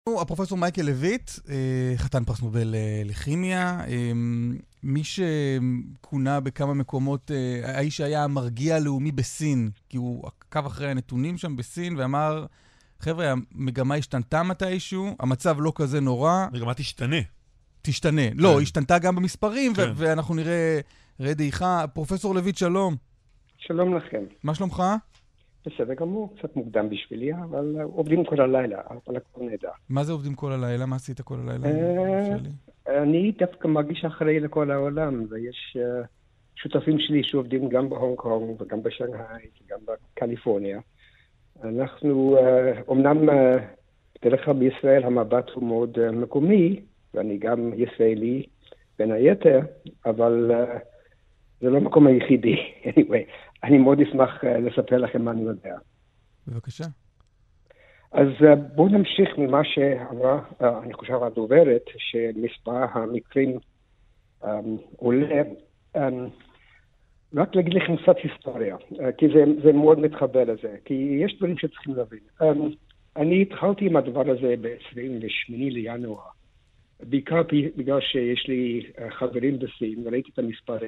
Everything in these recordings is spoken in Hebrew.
הפרופסור מייקל לויט, חתן פרס נובל לכימיה, מי שכונה בכמה מקומות, האיש שהיה המרגיע הלאומי בסין, כי הוא עקב אחרי הנתונים שם בסין ואמר, חבר'ה, המגמה השתנתה מתישהו, המצב לא כזה נורא. המגמה תשתנה. לא, השתנתה גם במספרים, ואנחנו נראה דעיכה. פרופסור לויט, שלום. שלום לכם. מה שלומך? בסדר גמור, קצת מוקדם בשבילי, אבל עובדים כל הלילה, אבל הכל נדע. מה זה עובדים כל הלילה? מה עשית כל הלילה? אני דווקא מרגיש אחראי לכל העולם, ויש שותפים שלי שעובדים גם בהונג קונג, וגם בשנגחאי, וגם בקליפורניה. אנחנו, אמנם בדרך כלל בישראל המבט הוא מאוד מקומי, ואני גם ישראלי בין היתר, אבל זה לא המקום היחידי. anyway, אני מאוד אשמח לספר לכם מה אני יודע. בבקשה. אז בואו נמשיך ממה שאמרה, אני חושב הדוברת, שמספר המקרים עולה. רק להגיד לכם קצת היסטוריה, כי זה מאוד מתחבר לזה, כי יש דברים שצריכים להבין. אני התחלתי עם הדבר הזה ב-28 לינואר, בעיקר בגלל שיש לי חברים בסין, וראיתי את המספרים,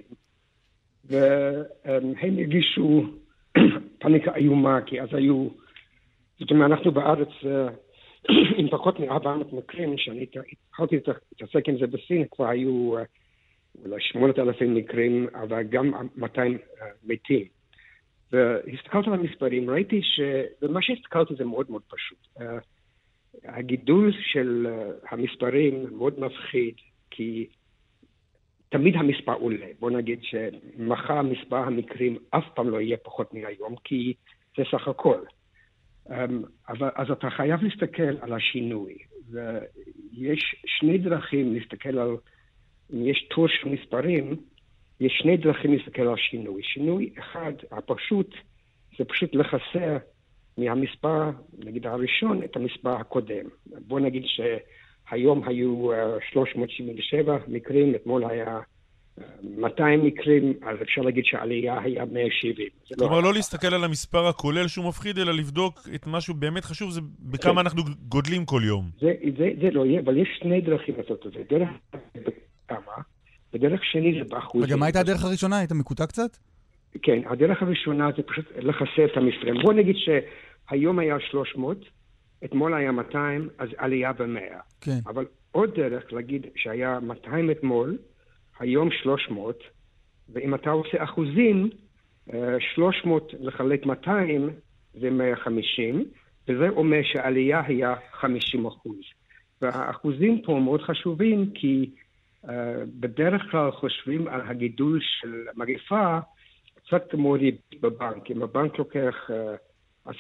והם הרגישו פניקה איומה, כי אז היו, זאת אומרת, אנחנו בארץ עם פחות מ-400 מקרים, שאני התחלתי להתעסק עם זה בסין, כבר היו אולי 8,000 מקרים, אבל גם 200 מתים. והסתכלתי על המספרים, ראיתי ומה שהסתכלתי זה מאוד מאוד פשוט. הגידול של המספרים מאוד מפחיד, כי תמיד המספר עולה. בוא נגיד שמחר מספר המקרים אף פעם לא יהיה פחות מהיום, כי זה סך הכל. אז אתה חייב להסתכל על השינוי. ויש שני דרכים להסתכל על, אם יש טור של מספרים, יש שני דרכים להסתכל על השינוי. שינוי אחד, הפשוט, זה פשוט לחסר מהמספר, נגיד הראשון, את המספר הקודם. בוא נגיד שהיום היו 377 מקרים, אתמול היה 200 מקרים, אז אפשר להגיד שהעלייה היה 170. כלומר, לא להסתכל על המספר הכולל שהוא מפחיד, אלא לבדוק את משהו באמת חשוב, זה בכמה אנחנו גודלים כל יום. זה לא יהיה, אבל יש שני דרכים לעשות את זה. דרך בכמה, ודרך שני זה באחוזים. וגם מה הייתה הדרך הראשונה? היית מקוטע קצת? כן, הדרך הראשונה זה פשוט לחסר את המספרים. בוא נגיד שהיום היה 300, אתמול היה 200, אז עלייה ב-100. כן. אבל עוד דרך להגיד שהיה 200 אתמול, היום 300, ואם אתה עושה אחוזים, 300 לחלק 200 זה 150, וזה אומר שהעלייה היה 50%. והאחוזים פה מאוד חשובים, כי בדרך כלל חושבים על הגידול של מגפה, קצת כמו ריבית בבנק. אם הבנק לוקח 10%,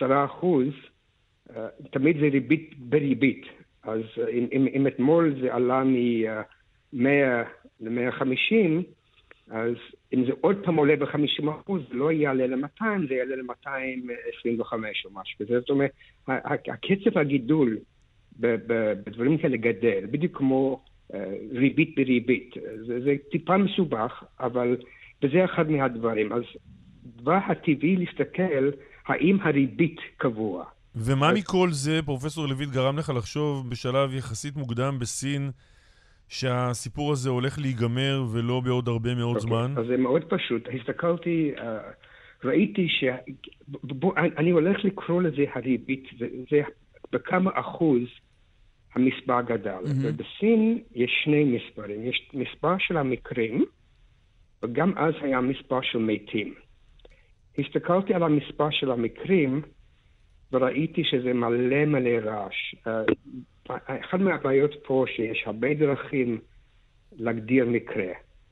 תמיד זה ריבית בריבית. אז אם אתמול זה עלה מ-100 ל-150, אז אם זה עוד פעם עולה ב-50%, זה לא יעלה ל-200, זה יעלה ל-225 או משהו. זאת אומרת, הקצב הגידול בדברים כאלה גדל, בדיוק כמו ריבית בריבית. זה טיפה מסובך, אבל וזה אחד מהדברים. אז דבר הטבעי להסתכל האם הריבית קבוע. ומה מכל זה, פרופסור לויט, גרם לך לחשוב בשלב יחסית מוקדם בסין, שהסיפור הזה הולך להיגמר ולא בעוד הרבה מאוד זמן? אז זה מאוד פשוט. הסתכלתי, ראיתי אני הולך לקרוא לזה הריבית, זה בכמה אחוז המספר גדל. ובסין יש שני מספרים. יש מספר של המקרים, וגם אז היה מספר של מתים. הסתכלתי על המספר של המקרים, וראיתי שזה מלא רעש. אחד מהבעיות פה שיש הרבה דרכים להגדיר מקרה.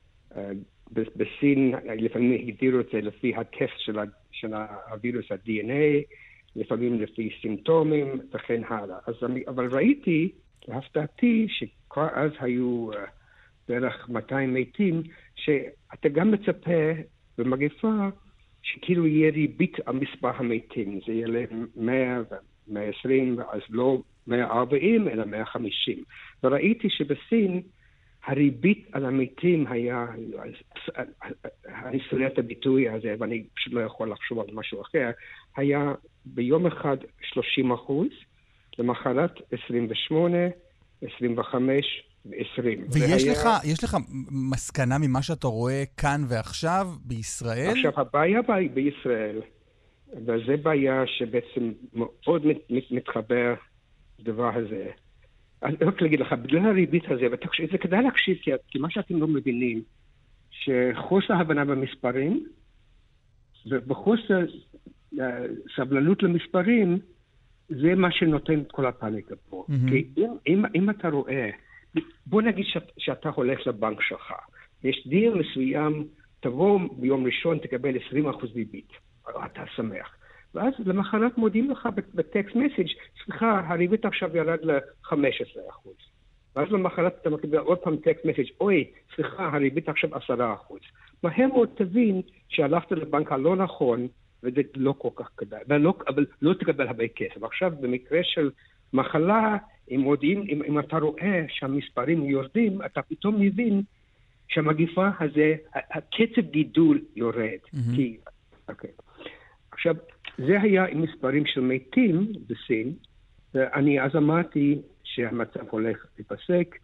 בסין לפעמים הגדירו את זה לפי הטסט של הווירוס ה-DNA, לפעמים לפי סימפטומים וכן הלאה. אבל ראיתי, להפתעתי, שכבר אז היו בערך 200 מתים, שאתה גם מצפה במגפה שכאילו יהיה ריבית על מספר המתים. זה יהיה 100 ו-120, אז לא 140 אלא 150. וראיתי שבסין הריבית על המתים היה, אני שונא את הביטוי הזה, ואני פשוט לא יכול לחשוב על משהו אחר, היה ביום אחד 30%, למחרת 28, 25 ו-20. ויש לך מסקנה ממה שאתה רואה כאן ועכשיו בישראל? עכשיו, הבעיה בישראל, וזו בעיה שבעצם מאוד מתחבר לדבר הזה. אני רק להגיד לך, בגלל הריבית הזה, זה כדאי להקשיב, כי מה שאתם לא מבינים, שחוסר הבנה במספרים, ובחוסר סבלנות למספרים, זה מה שנותן את כל הפאניקה פה. כי אם אתה רואה, בוא נגיד שאתה הולך לבנק שלך, יש דיר מסוים, תבוא ביום ראשון, תקבל 20% ריבית, אתה שמח. ואז למחרת מודיעים לך בטקסט מסאג', סליחה, הריבית עכשיו ירד ל-15%. ואז למחרת אתה מקבל עוד פעם טקסט מסאג', אוי, סליחה, הריבית עכשיו 10%. מהר מאוד תבין שהלכת לבנק הלא נכון, וזה לא כל כך כדאי, אבל לא תקבל הרבה כסף. עכשיו, במקרה של מחלה, אם אתה רואה שהמספרים יורדים, אתה פתאום מבין שהמגיפה הזה, הקצב גידול יורד. אוקיי. עכשיו, זה היה עם מספרים של מתים בסין, ואני אז אמרתי שהמצב הולך לפסק.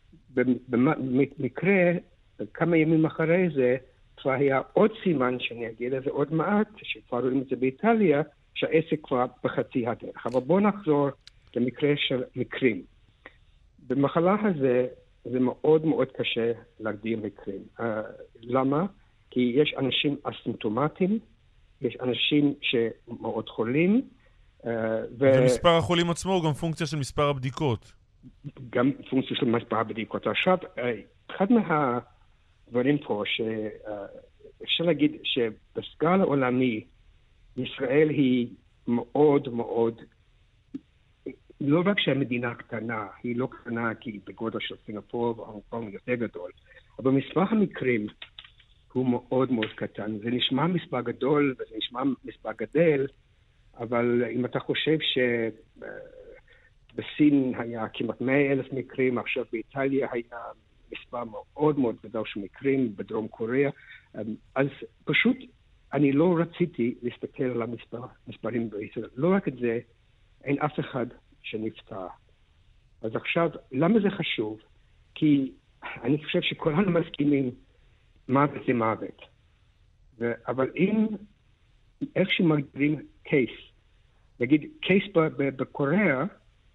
במקרה, כמה ימים אחרי זה, כבר היה עוד סימן, שאני אגיד לזה עוד מעט, שכבר רואים את זה באיטליה, שהעסק כבר בחצי הדרך. אבל בואו נחזור למקרה של מקרים. במחלה הזה, זה מאוד מאוד קשה להגדיר מקרים. למה? כי יש אנשים אסימפטומטיים, יש אנשים שמאוד חולים. ומספר החולים עצמו הוא גם פונקציה של מספר הבדיקות. גם פונקציה של מספר הבדיקות. עכשיו, אחד מהדברים פה, שאפשר להגיד שבסקאלה העולמי, ישראל היא מאוד מאוד, לא רק שהמדינה קטנה, היא לא קטנה כי בגודל של סינגפור והונג קונג יותר גדול, אבל מספר המקרים הוא מאוד מאוד קטן. זה נשמע מספר גדול וזה נשמע מספר גדל, אבל אם אתה חושב שבסין היה כמעט 100,000 מקרים, עכשיו באיטליה היה מספר מאוד מאוד גדול של מקרים, בדרום קוריאה, אז פשוט אני לא רציתי להסתכל על המספרים בישראל. לא רק את זה, אין אף אחד שנפטר. אז עכשיו, למה זה חשוב? כי אני חושב שכולנו מסכימים מוות זה מוות. אבל אם איך שמגדירים קייס, נגיד קייס בקוריאה,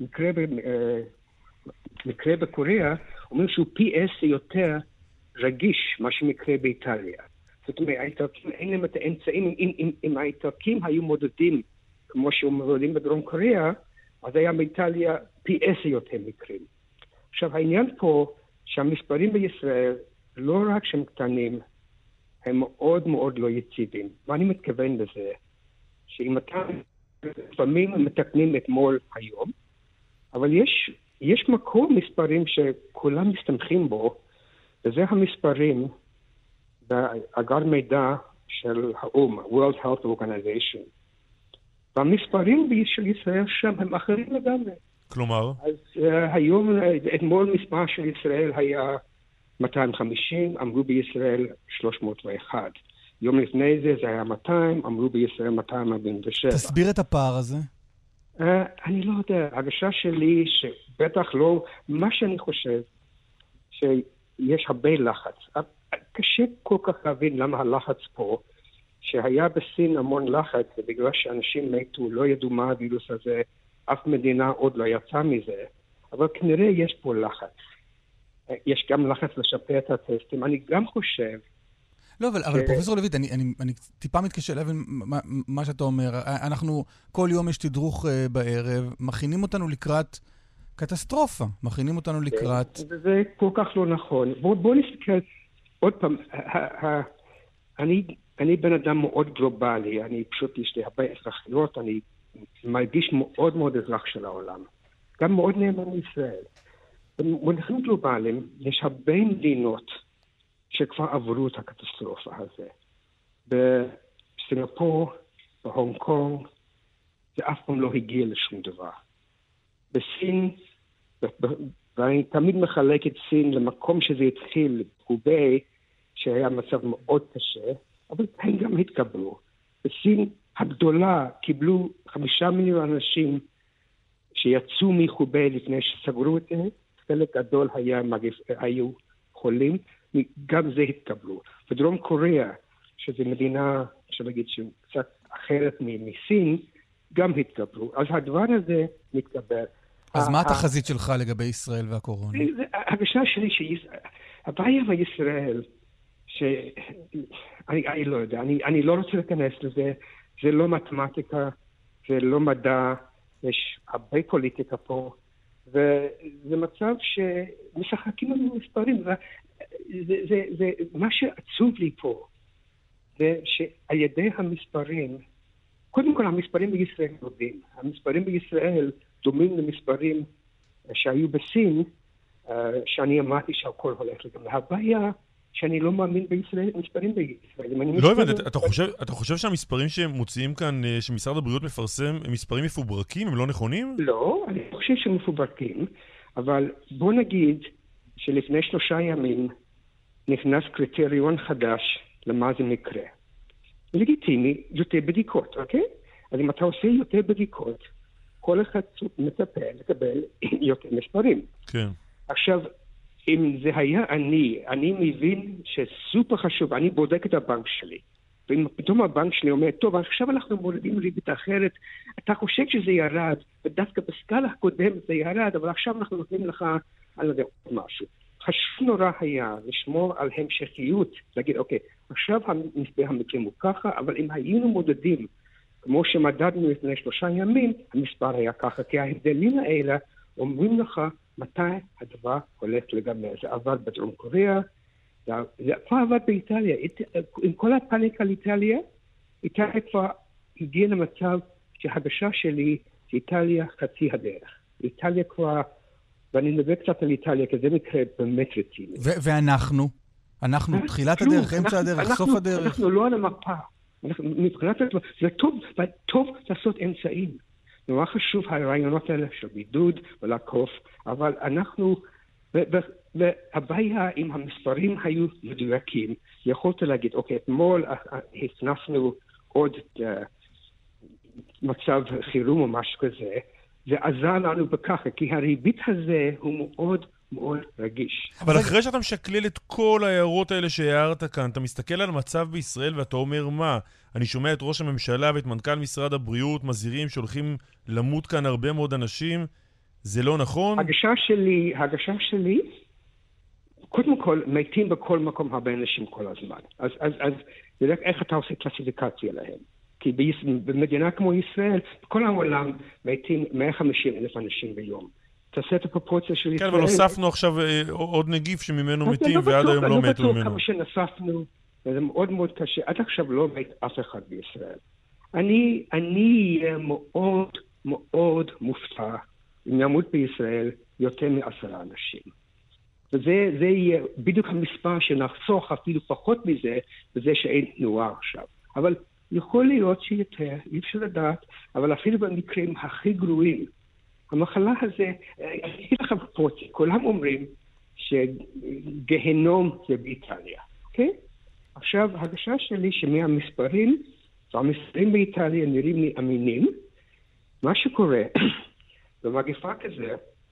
מקרה בקוריאה, אומר שהוא פי 10 יותר רגיש מה שמקרה באיטליה. זאת אומרת, האיטלקים אין להם את האמצעים, אם האיטלקים היו מודדים כמו שמודדים בדרום קוריאה, אז היה באיטליה פי 10 יותר מקרים. עכשיו, העניין פה שהמספרים בישראל, לא רק שהם קטנים, הם מאוד מאוד לא יציבים. מה אני מתכוון בזה? שאם אתה לפעמים מתקנים אתמול היום, אבל יש מקום מספרים שכולם מסתמכים בו, וזה המספרים באגר מידע של האו"ם, World Health Organization. והמספרים של ישראל שם הם אחרים לגמרי. כלומר? אז היום, אתמול מספר של ישראל היה 250, אמרו בישראל 301. יום לפני זה היה 200, אמרו בישראל 247. תסביר את הפער הזה. אני לא יודע, הרגשה שלי שבטח לא, מה שאני חושב שיש הרבה לחץ. קשה כל כך להבין למה הלחץ פה, שהיה בסין המון לחץ, ובגלל שאנשים מתו, לא ידעו מה הווירוס הזה, אף מדינה עוד לא יצאה מזה, אבל כנראה יש פה לחץ. יש גם לחץ לשפר את הטסטים. אני גם חושב... לא, אבל פרופסור לויט, אני טיפה מתקשה להבין מה שאתה אומר. אנחנו, כל יום יש תדרוך בערב, מכינים אותנו לקראת קטסטרופה. מכינים אותנו לקראת... זה כל כך לא נכון. בוא נסתכל עוד פעם. אני בן אדם מאוד גלובלי. אני פשוט יש לי הרבה אזרחיות. אני מרגיש מאוד מאוד אזרח של העולם. גם מאוד נאמן לישראל. במונחים גלובליים יש הרבה מדינות שכבר עברו את הקטסטרופה הזה. בסינגפור, בהונג קונג, זה אף פעם לא הגיע לשום דבר. בסין, ואני תמיד מחלק את סין למקום שזה התחיל, הובי, שהיה מצב מאוד קשה, אבל הם גם התקבלו. בסין הגדולה קיבלו 5 מיליון אנשים שיצאו מחובי לפני שסגרו את זה, חלק גדול היו חולים, גם זה התקבלו. ודרום קוריאה, שזו מדינה, אפשר להגיד שקצת אחרת מסין, גם התקבלו. אז הדבר הזה מתקבל. אז מה התחזית שלך לגבי ישראל והקורונה? ההרגשה שלי הבעיה בישראל, אני לא יודע, אני לא רוצה להיכנס לזה, זה לא מתמטיקה, זה לא מדע, יש הרבה פוליטיקה פה, וזה מצב שמשחקים לנו מספרים. זה מה שעצוב לי פה, זה שעל ידי המספרים, קודם כל המספרים בישראל דומים. המספרים בישראל דומים למספרים שהיו בסין, שאני אמרתי שהכל הולך לגמרי. הבעיה שאני לא מאמין בישראל, מספרים בישראל. לא הבנת, אתה חושב שהמספרים שמוציאים כאן, שמשרד הבריאות מפרסם, הם מספרים מפוברקים, הם לא נכונים? לא, אני חושב שהם מפוברקים, אבל בוא נגיד שלפני 3 ימים נכנס קריטריון חדש למה זה מקרה. לגיטימי, יותר בדיקות, אוקיי? אז אם אתה עושה יותר בדיקות, כל אחד מצפה לקבל יותר מספרים. כן. עכשיו, אם זה היה אני מבין שסופר חשוב, אני בודק את הבנק שלי. ואם פתאום הבנק שלי אומר, טוב, עכשיו אנחנו מורידים ריבית אחרת, אתה חושב שזה ירד, ודווקא בסקאלה הקודמת זה ירד, אבל עכשיו אנחנו נותנים לך על זה משהו. חשוב נורא היה לשמור על המשכיות, להגיד, אוקיי, עכשיו המקרים הוא ככה, אבל אם היינו מודדים, כמו שמדדנו לפני 3 ימים, המספר היה ככה, כי ההבדלים האלה אומרים לך מתי הדבר הולך לגמרי. זה עבד בדרום קוריאה, זה כבר עבד באיטליה. עם כל הפאניקה על איטליה, איטליה כבר הגיעה למצב שההרגשה שלי שאיטליה חצי הדרך. איטליה כבר, ואני מדבר קצת על איטליה, כי זה מקרה באמת רציני. ואנחנו? אנחנו תחילת הדרך, אמצע הדרך, סוף הדרך? אנחנו לא על המפה. מבחינת זה טוב לעשות אמצעים. נורא חשוב הרעיונות האלה של בידוד ולעקוף, אבל אנחנו, והבעיה אם המספרים היו מדויקים, יכולת להגיד, אוקיי, אתמול הכנסנו עוד מצב חירום או משהו כזה, זה עזר לנו בככה, כי הריבית הזה הוא מאוד מאוד רגיש. אבל אחרי שאתה משקלל את כל ההערות האלה שהערת כאן, אתה מסתכל על המצב בישראל ואתה אומר מה? אני שומע את ראש הממשלה ואת מנכ"ל משרד הבריאות מזהירים שהולכים למות כאן הרבה מאוד אנשים. זה לא נכון? הגשה שלי, קודם כל, מתים בכל מקום הרבה אנשים כל הזמן. אז איך אתה עושה קלסיפיקציה להם? כי במדינה כמו ישראל, בכל העולם מתים 150,000 אנשים ביום. תעשה את הפרופורציה של ישראל. כן, אבל הוספנו עכשיו עוד נגיף שממנו מתים, ועד היום לא מתו ממנו. לא בטוח כמה שנספנו, וזה מאוד מאוד קשה. עד עכשיו לא מת אף אחד בישראל. אני אהיה מאוד מאוד מופתע אם ימות בישראל יותר מ10 אנשים. וזה יהיה בדיוק המספר שנחסוך אפילו פחות מזה, וזה שאין תנועה עכשיו. אבל יכול להיות שיותר, אי אפשר לדעת, אבל אפילו במקרים הכי גרועים, המחלה הזה, אני אגיד לך בפרוצי, כולם אומרים שגהנום זה באיטליה, אוקיי? עכשיו, ההרגשה שלי שמהמספרים, והמספרים באיטליה נראים לי אמינים, מה שקורה במגפה כזה,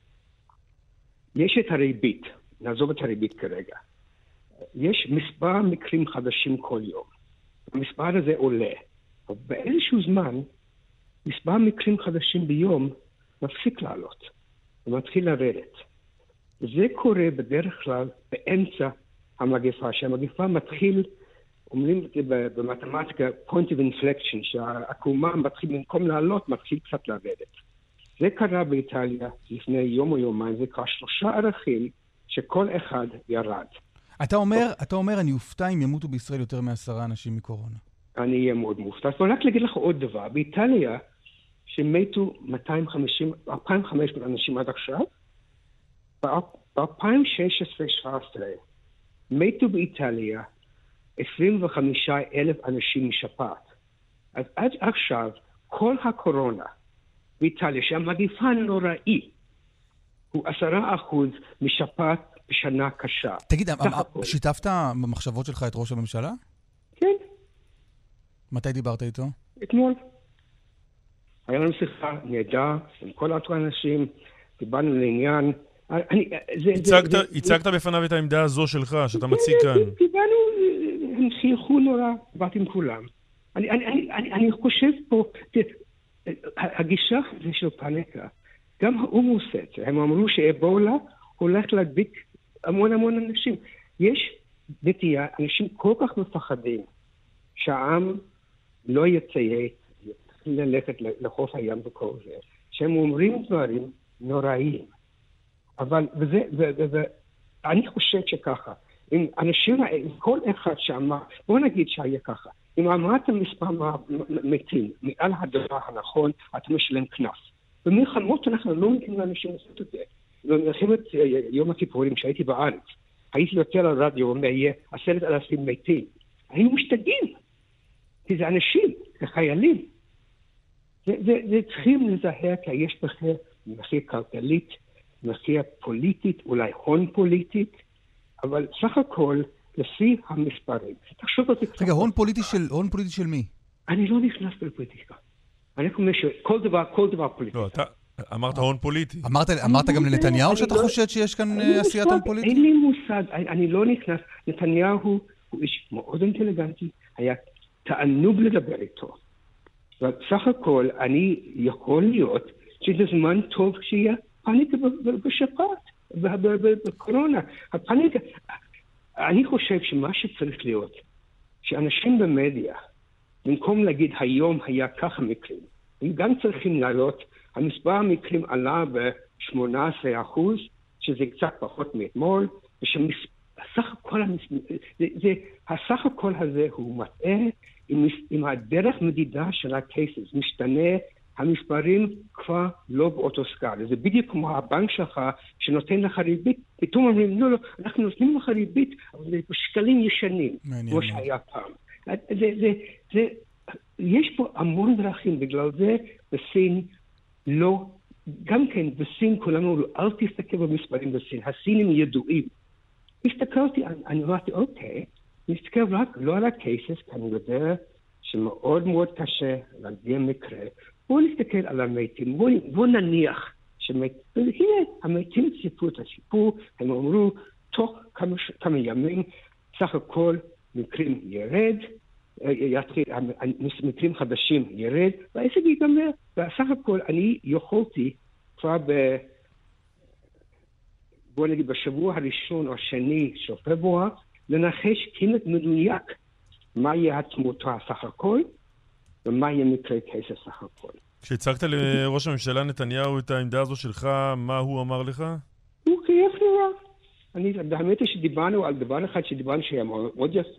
יש את הריבית, נעזוב את הריבית כרגע. יש מספר מקרים חדשים כל יום. המספר הזה עולה. באיזשהו זמן, מספר מקרים חדשים ביום מפסיק לעלות, ומתחיל לרדת. זה קורה בדרך כלל באמצע המגפה, שהמגפה מתחיל, אומרים את זה במתמטיקה, point of inflection, שהעקומה מתחיל, במקום לעלות, מתחיל קצת לרדת. זה קרה באיטליה לפני יום או יומיים, זה קרה 3 ערכים שכל אחד ירד. אתה אומר, אני אופתע אם ימותו בישראל יותר מ10 אנשים מקורונה. אני אהיה מאוד מופתע. אבל רק להגיד לך עוד דבר, באיטליה, שמתו 2,500 אנשים עד עכשיו, ב-2016-2017 מתו באיטליה 25,000 אנשים משפעת. אז עד עכשיו, כל הקורונה באיטליה, שהמגפה נוראי, הוא 10% משפעת בשנה קשה. תגיד, שיתפת במחשבות שלך את ראש הממשלה? כן. מתי דיברת איתו? אתמול. היה לנו שיחה נהדר עם כל האנשים, דיברנו לעניין. הצגת בפניו את העמדה הזו שלך, שאתה מציג כאן. דיברנו, הם חייכו נורא, דיברתי עם כולם. אני חושב פה, הגישה הזו של פאניקה, גם האו"ם עושה את זה. הם אמרו שאבולה הולך להדביק המון אנשים. יש נטייה, אנשים כל כך מפחדים שהעם לא יציית, ללכת לחוף הים וכל זה, שהם אומרים דברים נוראיים. אבל, אני חושב שככה, אם אנשים, כל אחד שאמר, בוא נגיד שהיה ככה, אם אמרת מספר מתים, מעל הדבר הנכון, אתה משלם כנף. במלחמות אנחנו לא נותנים לאנשים לעשות את זה. במלחמת יום הכיפורים, שהייתי בארץ, הייתי יותר על רדיו, אומר, יהיה 10,000 מתים. היינו משתגעים. כי זה אנשים, זה חיילים. זה צריכים לזהר, כי יש בכלל מחיר כלכלית, מחיר פוליטית, אולי הון פוליטית, אבל סך הכל, לפי המספרים. תחשוב על זה קצת. רגע, הון פוליטי של מי? אני לא נכנס לפוליטיקה. אני אומר שכל דבר פוליטי. לא, אתה אמרת הון פוליטי. אמרת גם לנתניהו שאתה חושד שיש כאן עשיית הון פוליטי? אין לי מושג, אני לא נכנס. נתניהו הוא איש מאוד אינטליגנטי, היה תענוג לדבר איתו. בסך הכל, אני יכול להיות שזה זמן טוב שיהיה פאניקה בשפעת, בקורונה. הפאניקה, אני חושב שמה שצריך להיות, שאנשים במדיה, במקום להגיד היום היה ככה מקרים, הם גם צריכים לעלות, המספר המקרים עלה ב-18%, שזה קצת פחות מאתמול, ושסך הכל הזה הוא מטעה, עם הדרך מדידה של הקייסס משתנה, המספרים כבר לא באותו סקאלה. זה בדיוק כמו הבנק שלך שנותן לך ריבית, פתאום אומרים, לא, אנחנו נותנים לך ריבית, אבל זה בשקלים ישנים, כמו שהיה פעם. יש פה המון דרכים, בגלל זה בסין לא, גם כן בסין כולנו, אל תסתכל במספרים בסין, הסינים ידועים. הסתכלתי, אני אמרתי, אוקיי, נסתכל רק לא על הקייסס, כי אני יודע שמאוד מאוד קשה להגיע מקרה. בואו נסתכל על המתים, בואו נניח שמתים, הנה, המתים סיפרו את הסיפור, הם אמרו, תוך כמה ימים, סך הכל מקרים ירד, מקרים חדשים ירד, והעסק ייגמר. בסך הכל אני יכולתי כבר בוא נגיד בשבוע הראשון או השני של פברואר, לנחש כמעט מדויק מה יהיה התמותה סך הכל, ומה יהיה מקרה קייס סך הכל. כשהצגת לראש הממשלה נתניהו את העמדה הזו שלך, מה הוא אמר לך? הוא קייף נורא. האמת היא שדיברנו על דבר אחד שדיברנו שהיה מאוד יפה.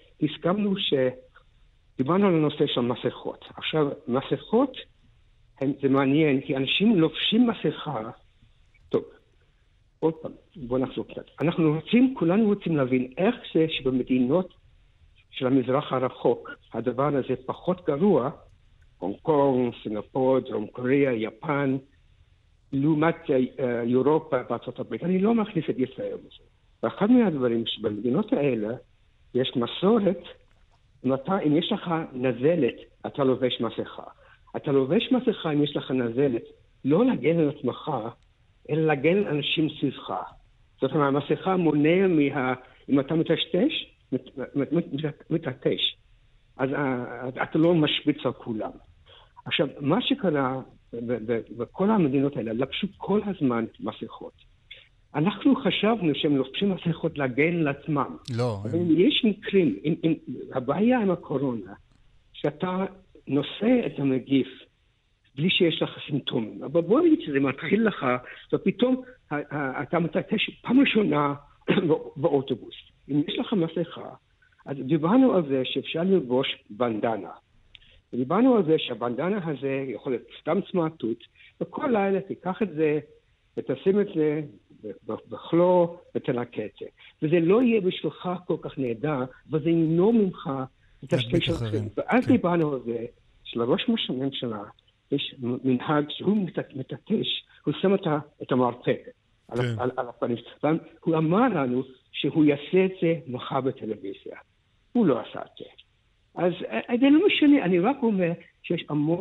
דיברנו על הנושא של מסכות. עכשיו, מסכות, זה מעניין, כי אנשים לובשים מסכה. טוב, עוד פעם, בוא נחזור קצת. כולנו רוצים להבין איך זה שבמדינות של המזרח הרחוק, הדבר הזה פחות גרוע, הונג קונג, סינגפור, דרום קוריאה, יפן, לעומת אירופה וארצות הברית. אני לא מכניס את ישראל בזה. ואחד מהדברים שבמדינות האלה יש מסורת, אם יש לך נזלת, אתה לובש מסכה. אתה לובש מסכה אם יש לך נזלת, לא להגן על עצמך, אלא להגן על אנשים סביבך. זאת אומרת, המסכה מונע אם אתה מתעטש, אז אתה לא משוויץ על כולם. עכשיו, מה שקרה בכל המדינות האלה, לבשו כל הזמן מסכות. אנחנו חשבנו שהם לובשים מסכות להגן לעצמם. לא. אבל יש מקרים, הבעיה עם הקורונה, שאתה נושא את המגיף, בלי שיש לך סימפטומים. אבל בוא נגיד שזה מתחיל לך, ופתאום אתה מתעטש פעם ראשונה באוטובוס. אם יש לך מסכה, אז דיברנו על זה שאפשר ללבוש בנדנה. דיברנו על זה שהבנדנה הזה יכול להיות סתם סמרטוט, וכל לילה תיקח את זה, ותשים את זה בכלור, ותנקה את זה. וזה לא יהיה בשבילך כל כך נהדר, וזה ימנור ממך את השתי שלכם. ואז דיברנו על זה, שלראש הממשלה יש מנהג שהוא מתעטש, הוא שם את המרפק על הפנים. הוא אמר לנו שהוא יעשה את זה מחר בטלוויזיה. הוא לא עשה את זה. אז זה לא משנה, אני רק אומר שיש המון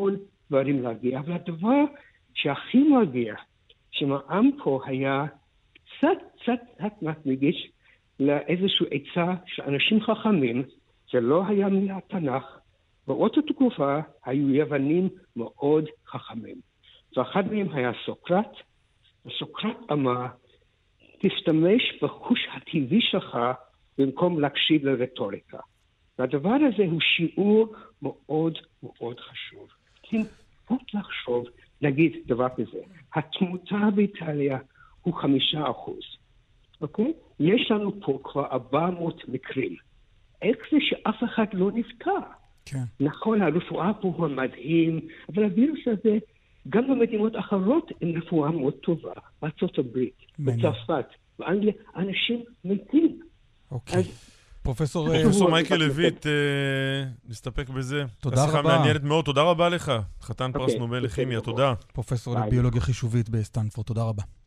דברים להגיע, אבל הדבר שהכי מרגיע, שמעם פה היה קצת מגיש לאיזושהי עצה של אנשים חכמים, זה לא היה מהתנ"ך, באותה תקופה היו יוונים מאוד חכמים. ואחד מהם היה סוקרט, וסוקרט אמר, תשתמש בחוש הטבעי שלך במקום להקשיב לרטוריקה. והדבר הזה הוא שיעור מאוד מאוד חשוב. תנסות לחשוב, נגיד דבר כזה, התמותה באיטליה הוא 5%. אוקיי? יש לנו פה כבר 400 מקרים. איך זה שאף אחד לא נפטר? כן. נכון, הרפואה פה הוא מדהים, אבל הווירוס הזה, גם במדינות אחרות, עם רפואה מאוד טובה. בארצות הברית, בצרפת, באנגליה, אנשים מתים. אוקיי. פרופסור מייקל לויט, נסתפק בזה. תודה רבה. השיחה מעניינת מאוד, תודה רבה לך. חתן פרס נובל לכימיה, תודה. פרופסור לביולוגיה חישובית בסטנפורד, תודה רבה.